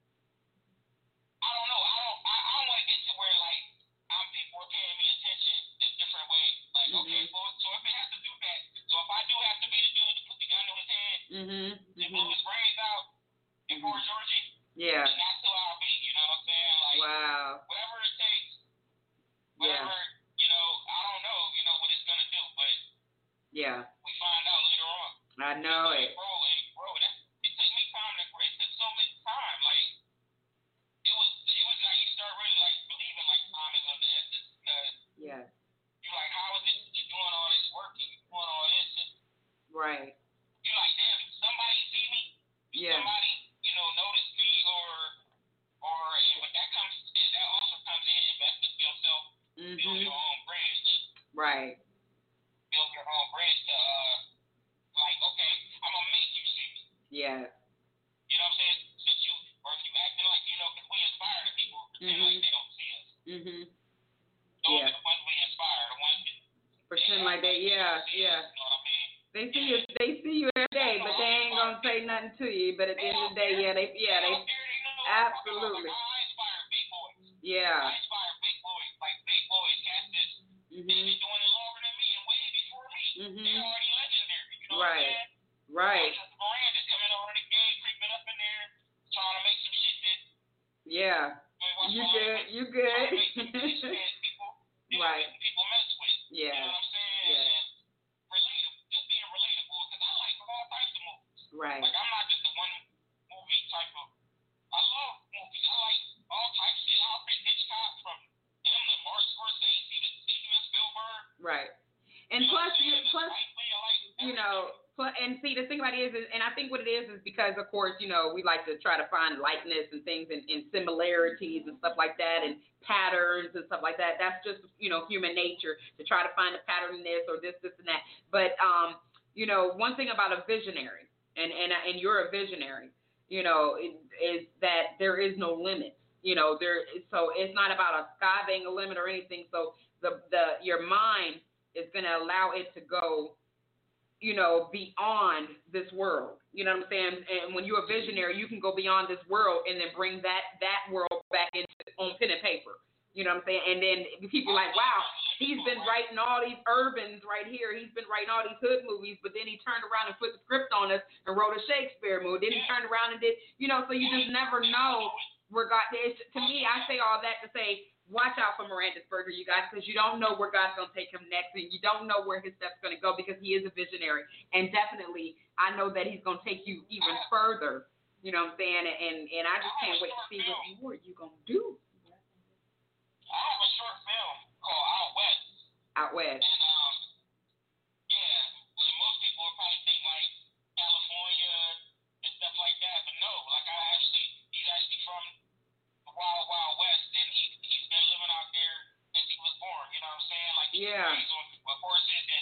I don't know. I don't want to get to where, like, people are paying me attention in different ways. Like, okay, well, so if it has to do that, so if I do have to be the dude to put the gun to his head and blow his brains out in Port Georgie, yeah. then that's who I'll be, you know what I'm saying? Like, wow. Whatever it takes, whatever, I don't know, what it's going to do, but yeah. we find out later on. I know it. Bro, it took me time it took so much time, like, it was like you start really, like, believing, like, time is of the essence, because yeah. you're like, how is it you're doing all this work and you're doing all this, and right. you're like, damn, somebody's Yeah. You know what I'm saying? Since you, or if you acting like, you know, because we inspire the people who pretend like they don't see us. Those are the ones we inspire, the ones that pretend like they, yeah. You know what I mean? They see you every day, but they ain't gonna say nothing to you. But at the end of the day, they absolutely. I inspire big boys. Yeah. I inspire big boys, like big boys, cats that's been doing it longer than me and way before me. They're already legendary. You know what I'm saying? Right. Miranda's coming over the game, creeping up in there, trying to make some shit that. Yeah. You good. Right. People mess with. Yeah. You know what I'm saying? Yeah. And relatable, just being relatable, because I like all types of movies. Right. Like, I'm not just the one movie type of. I love movies. I like all types of shit. I'll pick Hitchcock from him to Martin Scorsese to Steven Spielberg. Right. And plus, you know, and see, the thing about it is, and I think what it is because, of course, you know, we like to try to find likeness and things and similarities and stuff like that and patterns and stuff like that. That's just, you know, human nature to try to find a pattern in this or this, and that. But, you know, one thing about a visionary, and you're a visionary, you know, is that there is no limit. You know, so it's not about a sky being a limit or anything. So your mind is going to allow it to go, you know, beyond this world. You know what I'm saying? And when you're a visionary, you can go beyond this world and then bring that world back on pen and paper. You know what I'm saying? And then people are like, wow, he's been writing all these urbans right here. He's been writing all these hood movies, but then he turned around and flipped the script on us and wrote a Shakespeare movie. Then he turned around and did, you know, so you just never know. To me, I say all that to say, watch out for Miranda Spurger, you guys, because you don't know where God's going to take him next, and you don't know where his steps going to go because he is a visionary. And definitely, I know that he's going to take you even further. You know what I'm saying? And I just can't wait to see what more you're going to do. I have a short film called Out West. Out West. And, well, most people would probably think, like, California and stuff like that, but no, like, he's actually from the Wild Wild West, and he's been living out there since he was born, you know what I'm saying? Like, he's raised with horses and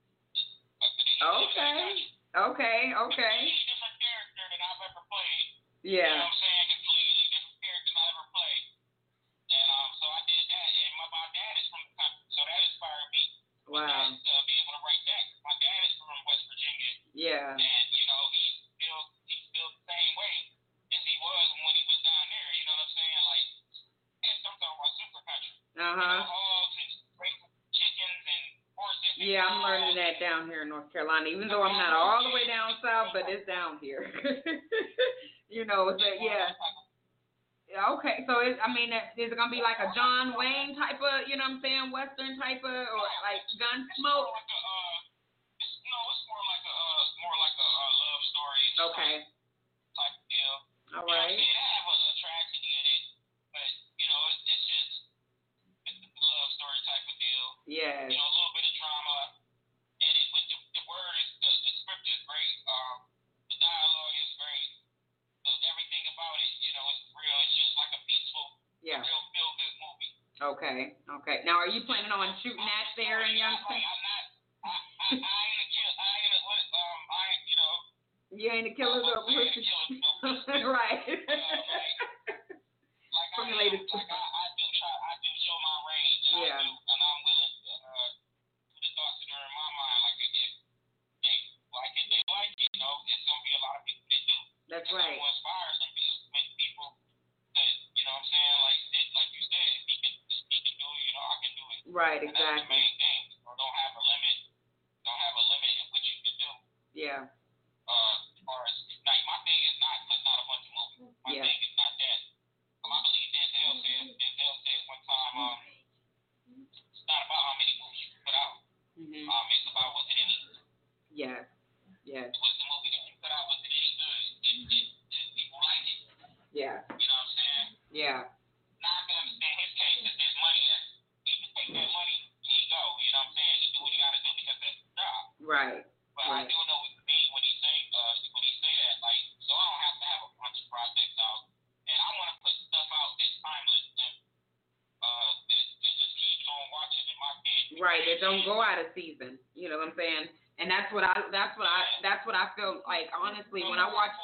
Okay. Completely different character than I've ever played. Yeah. You know what I'm saying? Completely different character than I ever played. And so I did that, and my dad is from the country, so that inspired me. Wow. To be able to write that. My dad is from West Virginia. Yeah. And, you know, he's still the same way as he was when he was down there, you know what I'm saying? Like, and I'm talking about super country. You know, hogs and chickens and horses. Yeah, I'm learning that down here in North Carolina, even though I'm not all the way down south, but it's down here. You know, yeah. Okay, so is it going to be like a John Wayne type of, you know what I'm saying, Western type of, or like Gunsmoke? It's more like a love story. Okay. Type of deal. All right. You know what I'm saying? I have a tragedy in it, but, you know, it's just a love story type of deal. Yeah. You know, a little bit of drama in it, but the word is, the script is great. The dialogue is great. Everything about it, you know, it's real. It's just like a peaceful, real feel-good movie. Okay. Now, are you planning on shooting that there in Youngstown? I ain't a killer. You know. You ain't a killer, though. Right. Formulated. I do show my range. Yeah. And I'm willing to put the thoughts that are in my mind. Like, if they like it, they like it. You know, it's going to be a lot of people that do. That's right. I'm going to inspire some people that, you know what I'm saying, like you said, if he can do it, you know, I can do it. Right, and exactly. That's the main thing. Or don't have a limit in what you can do. Yeah. As far as, like, my thing is not putting out a bunch of movies. My thing is not that. I believe Denzel said one time, it's not about how many movies you put out. It's about what's in it. Yes. What's the movie that you put out? Was it any good? Did people like it? Yeah. You know what I'm saying? Yeah. Now I can understand his case that there's money. He can take that money, he go. You know what I'm saying? He do what he got to do because that's his job. Right. But I do know what he mean when he say that. Like, so I don't have to have a bunch of projects out, and I want to put stuff out that's timeless and that just keeps on watching in my kid. Right. That don't go out of season. You know what I'm saying? And that's what I feel like, honestly, when I watch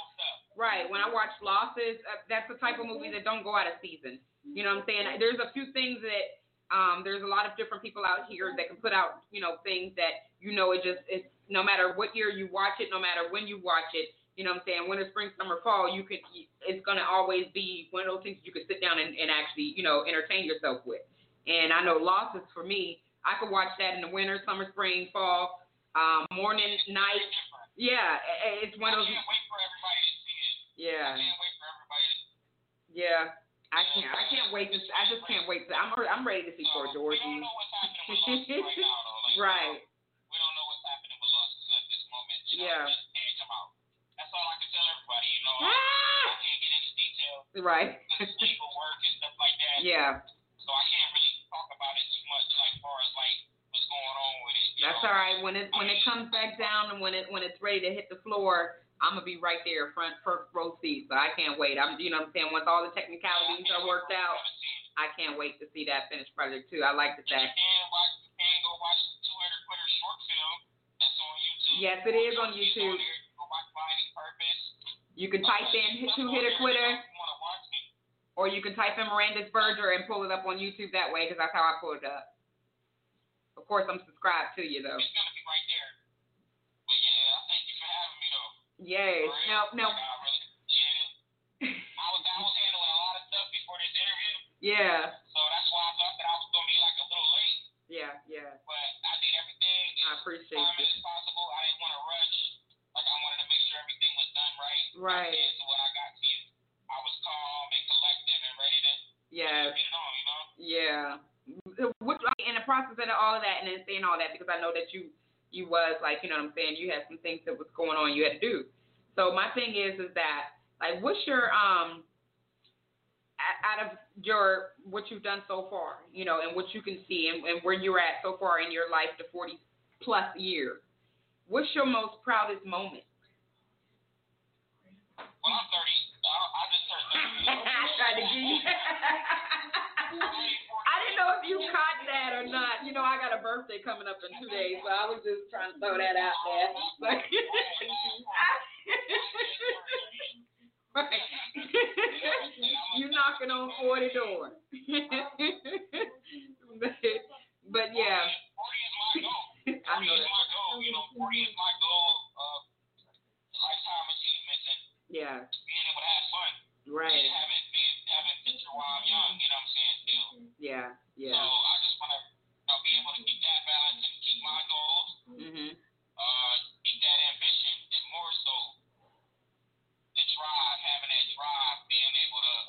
Losses, that's the type of movie that don't go out of season. You know what I'm saying? There's a few things that there's a lot of different people out here that can put out, things that it's no matter what year you watch it, no matter when you watch it, you know what I'm saying, winter, spring, summer, fall, it's gonna always be one of those things you can sit down and actually, entertain yourself with. And I know Losses, for me, I could watch that in the winter, summer, spring, fall, morning, night. Yeah, it's one of those. I can't wait for everybody to see it. Yeah. I can't wait for everybody to see it. Yeah. I can't wait to. I just can't wait to. I'm ready to see Fort Georgie. We don't know what's happening with Losses right now, though. Right. We don't know what's happening with Losses at this moment. Yeah. It just can't come out. That's all I can tell everybody. I can't get into details. Right. Because it's legal work and stuff like that. Yeah. So I can't really talk about it too much, like, as far as like what's going on with it. That's all right. When it comes back down and when it's ready to hit the floor, I'm gonna be right there, front row seat. So I can't wait. You know what I'm saying? Once all the technicalities are worked out, I can't wait to see that finished project too. I like the fact. You can go watch the Two Hitter Quitter short film. That's on YouTube. Yes, it is on YouTube. Go watch Finding Purpose. You can type in Two Hitter Quitter, or you can type in Miranda's Berger and pull it up on YouTube that way, because that's how I pull it up. Of course, I'm subscribed to you though. It's gonna be right there. But yeah, thank you for having me though. Yes. Now. I was handling a lot of stuff before this interview. Yeah. So that's why I thought that I was gonna be like a little late. Yeah. But I did everything I appreciate as it. as possible. I didn't want to rush. Like, I wanted to make sure everything was done right. Right. And so when I got to you, I was calm and collective and ready to Yes. get it on, Yeah. In the process of all of that and then saying all that, because I know that you was like, you know what I'm saying, you had some things that was going on you had to do. So my thing is that, like, what's your out of your what you've done so far, and what you can see and where you're at so far in your life, the 40 plus years, what's your most proudest moment? Well, I'm 30. I just turned 30. I tried to get you. I didn't know if you caught that or not. I got a birthday coming up in 2 days, so I was just trying to throw that out there. Right. You knocking on 40 doors. but yeah. 40 is my goal. 40 I know is my goal. 40 is my goal of lifetime achievements and yeah. being able to have fun. Right. And having picture while I'm young, you know what I'm saying, still. Yeah. So I just want to be able to keep that balance and keep my goals. Mhm. Keep that ambition, and more so the drive, having that drive, being able to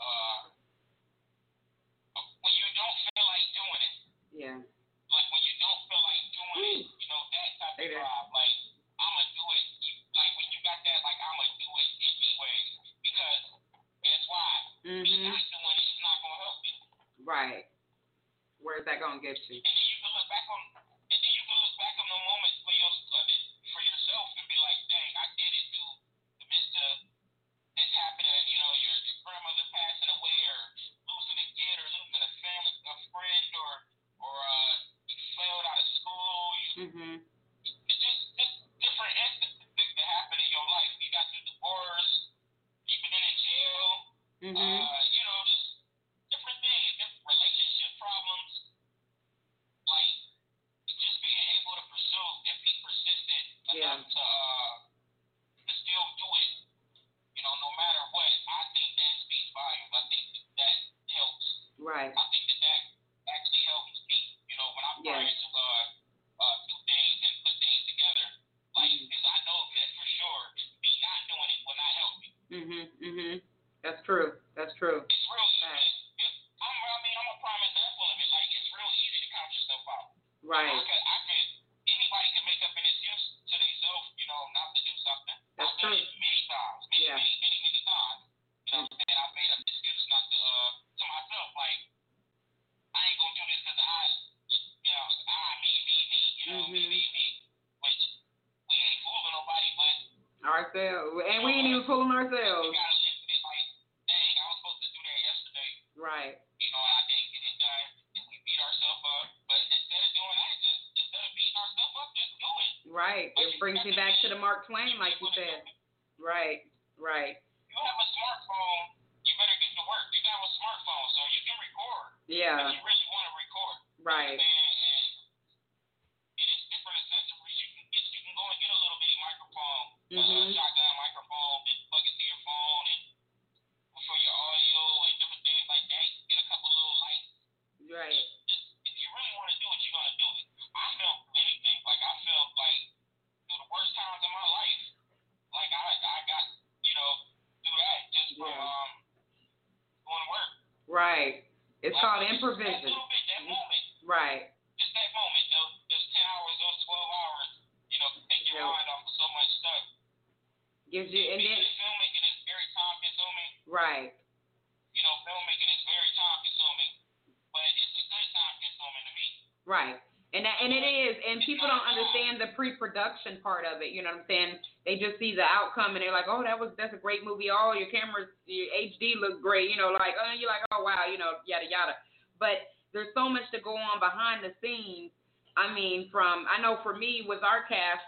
when you don't feel like doing it. Yeah. Like when you don't feel like doing it, that type of drive. Like, I'ma do it. Like when you got that, like, I'ma do it anyway. Because guess why? Me not doing it is not gonna help me. Right. Where's that gonna get you? And then you can look back on the moments for yourself and be like, dang, I did it, dude. The midst of this happening, your grandmother passing away, or losing a kid, or losing a family, a friend, or you failed out of school. It's just different instances that happen in your life. You got the divorce, you've been in jail, just different things, different relationship problems. Like, just being able to pursue and be persistent enough to still do it, no matter what. I think that speaks volumes. I think that helps. Right. I think that actually helps me, when I'm trying to do things and put things together. Like, because I know that for sure, me not doing it will not help me. That's true. It's real easy. I'm a prime example of it. Like, it's real easy to count yourself out. Right. Anybody can make up an excuse to themselves, not to do something. That's I've done true. it many times. Many times. You know what I'm saying? I've made up excuses not to myself. Like, I ain't gonna do this because me. Which we ain't fooling nobody, but ourselves. And we ain't even fooling we ourselves. gotta live with it. Like, dang, I was supposed to do that yesterday. Right. I didn't get it done, and we beat ourselves up. But instead of doing that, instead of beating ourselves up, just do it. Right. Like, Brings me back to the Mark Twain, like you said. Right. You have a smartphone, you better get to work. You have a smartphone, so you can record. Yeah. If you really want to record. Right. And it is different accessories. You can go and get a little bitty microphone, a shotgun microphone, and plug it to your phone, and for your audio and different things like that. You can get a couple little lights. Right. If you really want to do it, you're gonna do it. I felt anything. Like I felt like through the worst times of my life, like I got, through that just from going to work. Right. It's called improvisation. That little bit, that moment. Right. Just that moment, those 10 hours, those 12 hours, take your mind off of so much stuff. Gives you, and then filmmaking is very time consuming. Right. Filmmaking is very time consuming, but it's a good time consuming to me. Right. And it is, and people don't understand the pre-production part of it. You know what I'm saying? They just see the outcome and they're like, oh, that's a great movie. Oh, your cameras, your HD look great. You're like, oh wow, yada yada. But there's so much to go on behind the scenes. I mean, I know for me with our cast,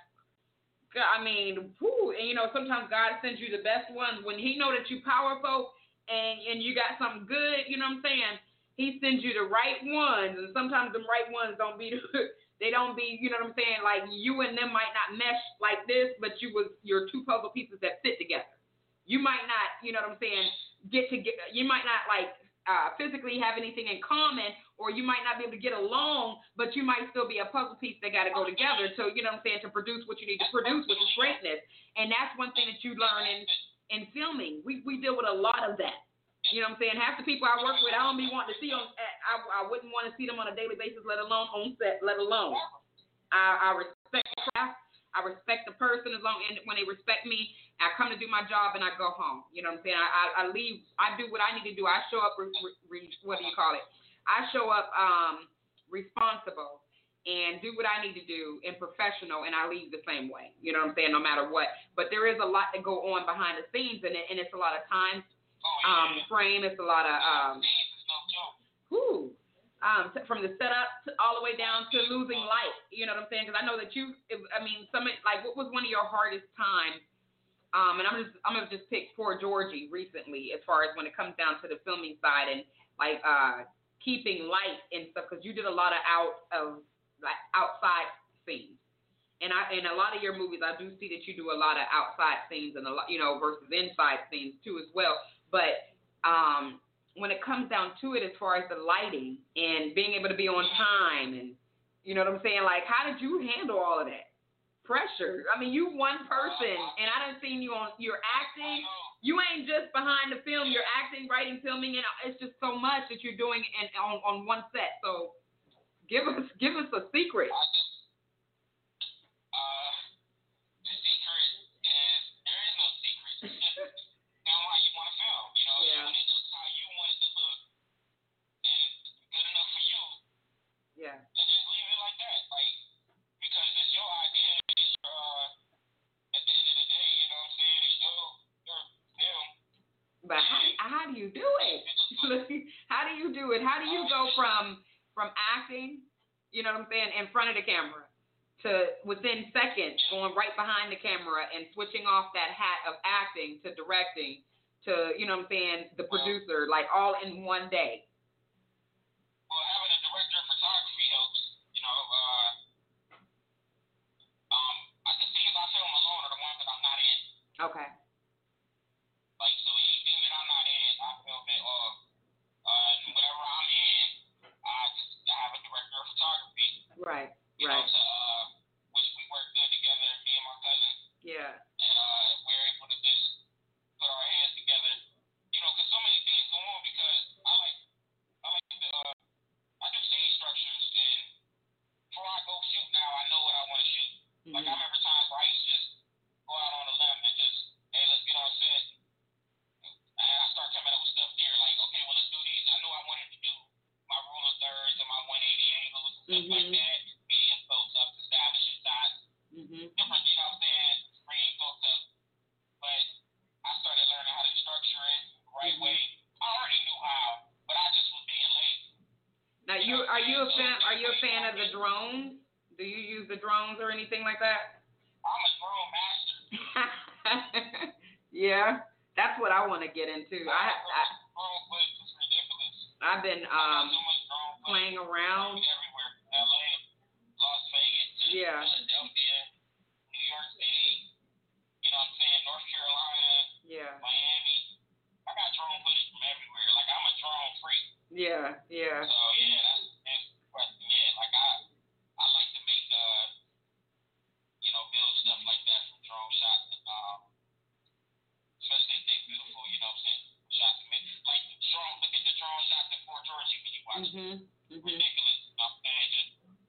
and sometimes God sends you the best ones when He know that you powerful and you got something good. You know what I'm saying? He sends you the right ones, and sometimes the right ones don't be, they don't be, you know what I'm saying, like you and them might not mesh like this, but you're two puzzle pieces that fit together. You might not, you know what I'm saying, you might not like physically have anything in common, or you might not be able to get along, but you might still be a puzzle piece that got to go together to, you know what I'm saying, to produce what you need to produce, which is greatness. And that's one thing that you learn in filming. We deal with a lot of that. You know what I'm saying? Half the people I work with, I don't be wanting to see them. I wouldn't want to see them on a daily basis, let alone on set, let alone. I respect the craft. I respect the person and when they respect me, I come to do my job and I go home. You know what I'm saying? I leave. I do what I need to do. I show up, what do you call it? I show up responsible and do what I need to do and professional, and I leave the same way. You know what I'm saying? No matter what. But there is a lot to go on behind the scenes, and it's a lot of time. Frame, it's a lot of from the setup all the way down to losing light. You know what I'm saying? Because I know that what was one of your hardest times? And I'm gonna just pick poor Georgie recently, as far as when it comes down to the filming side and keeping light and stuff, because you did a lot of outside scenes. And in a lot of your movies, I do see that you do a lot of outside scenes and a lot, versus inside scenes too as well. But when it comes down to it, as far as the lighting and being able to be on time, and you know what I'm saying, like, how did you handle all of that pressure? I mean, you one person, and I done seen you you're acting. You ain't just behind the film. You're acting, writing, filming, and it's just so much that you're doing on one set. So give us a secret. The secret is there is no secret. It's just film how you want to film. Yeah. And it looks how you want it to look, and good enough for you. Yeah. So just leave it like that, because it's your idea. It's your at the end of the day, you know what I'm saying? It's your film. But how do you do it? How do you do it? How do you go from acting, you know what I'm saying, in front of the camera, to within seconds going right behind the camera and switching off that hat of acting to directing to, you know what I'm saying, the producer, like all in one day? Well, having a director of photography helps. The scenes I film alone are the ones that I'm not in. Okay. So anything that I'm not in, I film it off. Whatever I'm in, I have a director of photography. Right. Which we work good together, me and my cousin. Yeah. And we're able to just put our hands together. Because so many things go on, because I do scene structures, and before I go shoot now, I know what I want to shoot. Mm-hmm. Like, I remember times where I used to just go out on a limb and just, hey, let's get on set. And I start coming up with stuff there, like, okay, well, let's do these. I know I wanted to do my rule of thirds and my 180 angles and stuff like that. Medium close up, establishing shots. Different, you know what I'm saying? Screen close up. But I started learning how to structure it the right way. I already knew how, but I just was being lazy. Now, are you a fan of the drones? Do you use the drones or anything like that? I'm a Yeah, that's what I want to get into. Drone footage is ridiculous. I've been So much drone playing around. Everywhere. LA, Las Vegas, Yeah. Philadelphia, New York City, you know what I'm saying, North Carolina, Yeah. Miami. I got drone footage from everywhere. Like, I'm a drone freak. Yeah, yeah. So, yeah, but, yeah, like, I like to make, you know, build stuff like that from drone shots. Especially if they're beautiful, you know what I'm saying? Shots, like, look at the drone shots in Fort Georgia when you watch it. Ridiculous. You know what I'm saying?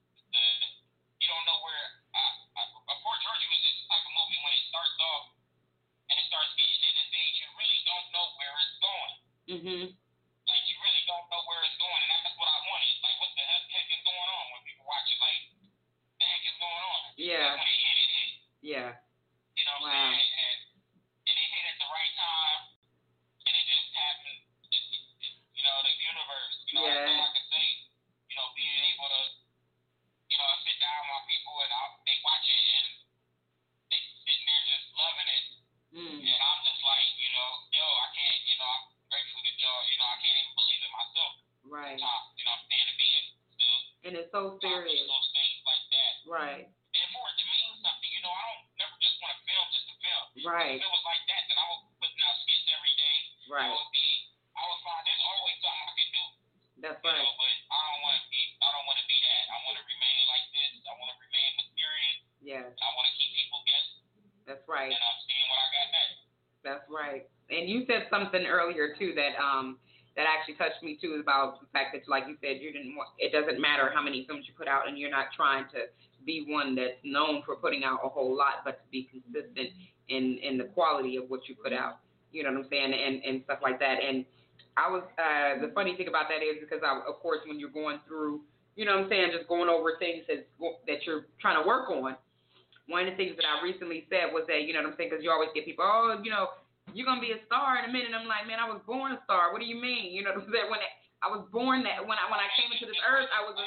You don't know where, Fort Georgia was just like a movie when it starts off and it starts getting into things, you really don't know where it's going. Like, you really don't know where it's going, and that's what I wanted. Like, what the heck is going on when people watch it? Like, the heck is going on? Yeah. When it hit. Yeah. You know what I'm saying? And it hit at the right time, and it just happened. You know, the universe. You know, that's all I can say. You know, being able to, you know, I sit down with my people and they watch it and they sitting there just loving it. And I'm just like, you know, I can't, you know, I'm grateful that y'all, you know, I can't even believe it myself. Right. You know what I'm saying? To be still. And it's so serious. Those things like that. Right. And for it to mean something, you know, I don't never just want to film just to film. Right. If it was like that, then I would be putting out skits every day. Right. I would find there's always something I can do. That's right. right. Know, but I don't want to be that. I want to remain like this. I want to remain mysterious. Yes. I want to keep people guessing. That's right. And I'm seeing what I got next. That's right. And you said something earlier too that that actually touched me too, about the fact that, like you said, you didn't want, it doesn't matter how many films you put out, and you're not trying to be one that's known for putting out a whole lot, but to be consistent in the quality of what you put out. You know what I'm saying? And stuff like that. And I was the funny thing about that is because of course when you're going through, you know what I'm saying, just going over things that you're trying to work on. One of the things that I recently said was that, you know what I'm saying, because you always get people, oh, you know, you're going to be a star in a minute. I'm like, man, I was born a star. What do you mean? You know what I'm saying? When I was born, that when I came into this earth, I was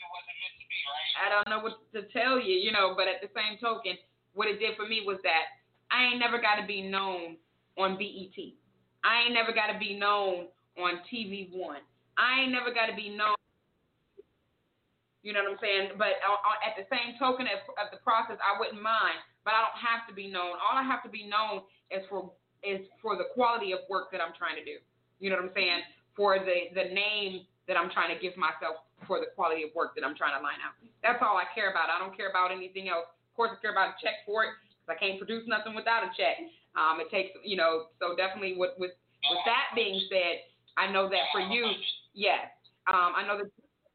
I don't know what to tell you, you know, but at the same token, what it did for me was that I ain't never got to be known on BET. I ain't never got to be known on TV One. I ain't never got to be known. You know what I'm saying? But at the same token of the process, I wouldn't mind. But I don't have to be known. All I have to be known is for the quality of work that I'm trying to do. You know what I'm saying? For the name that I'm trying to give myself, for the quality of work that I'm trying to line out. That's all I care about. I don't care about anything else. Of course, I care about a check for it, because I can't produce nothing without a check. It takes, you know, so definitely with that being said, I know that for you, yes, I know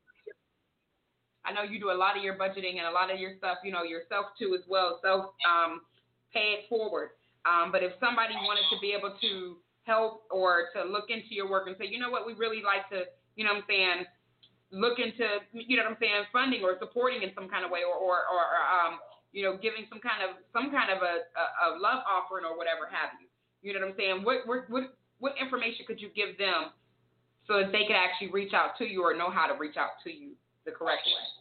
you do a lot of your budgeting and a lot of your stuff, you know, yourself too as well. Pay it forward. But if somebody wanted to be able to help or to look into your work and say, you know what, we really like to, you know what I'm saying, look into, you know what I'm saying, funding or supporting in some kind of way, or you know, giving some kind of a love offering or whatever have you. You know what I'm saying? What information could you give them so that they could actually reach out to you or know how to reach out to you the correct way?